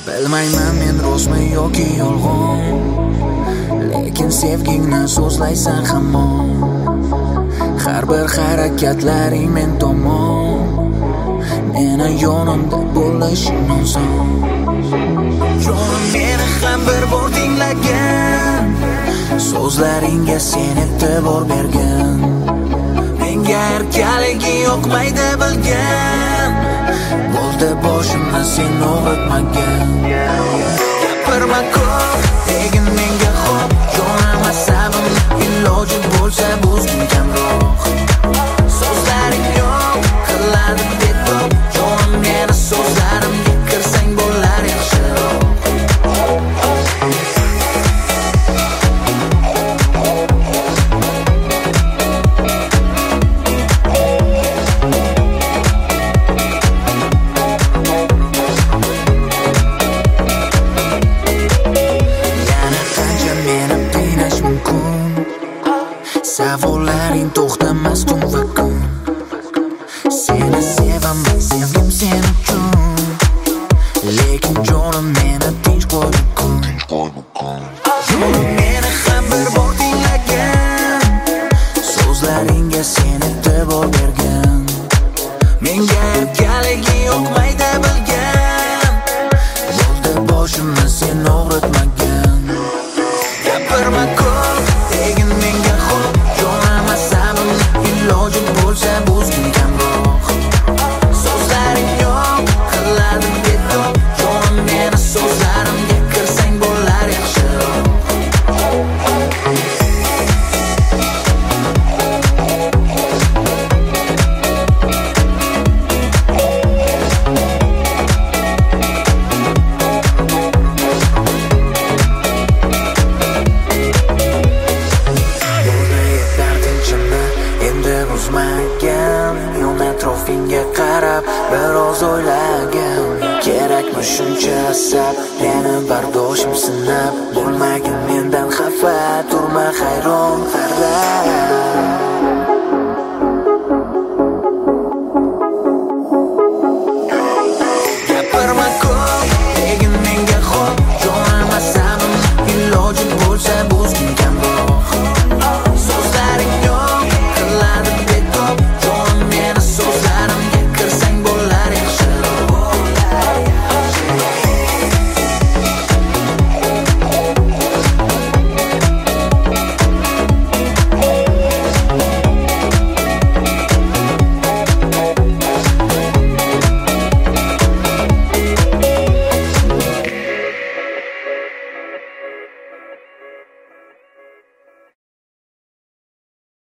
Bilmayman men rostmi yoki yolg'on, lekin sevgingni so'zlaysan hamon. Har bir harakatlaring men tomon, meni yonimda bo'lishing oson. Jonim meni ham bir bor tinglagan, so'zlaringga sen e'tibor bergan. Menga erkaligi yoqmaydi bilgan, bo'ldi boshimni sen o'g'ritmagan. Gapirma ko'p, degin menga xo'p, jonim asabim, iloji bo'lsa buzgin kamroq. So'zlaring yo'q, qiladi betob, jonim meni so'zlarimga kirsang bo'lar yaxshiroq. Savollaring to'xtamas tun va kun. Seni sevaman, sevgim sen uchun, lekin jonim meni tinch qo'ydi kun. Jonim meni ham bir bor tinglagan, so'zlaringga sen e'tibor bergan. Menga erkaligi yoqmaydi bilgan, bo'ldi boshimni sen o'g'ritmagan. Gapirma ko'p, degin menga xo'p, jonim asabim, iloji bo'lsa buzgin kamroq. So'zlaring yo'q, qiladi betob, jonim meni so'zlarimga kirsang bo'lar yaxshiroq. Yon atrofingga qarab biroz o'ylagan, kerakmi shuncha asab, meni bardoshim sinab. Bo'lmagin mendan xafa, turma hayron.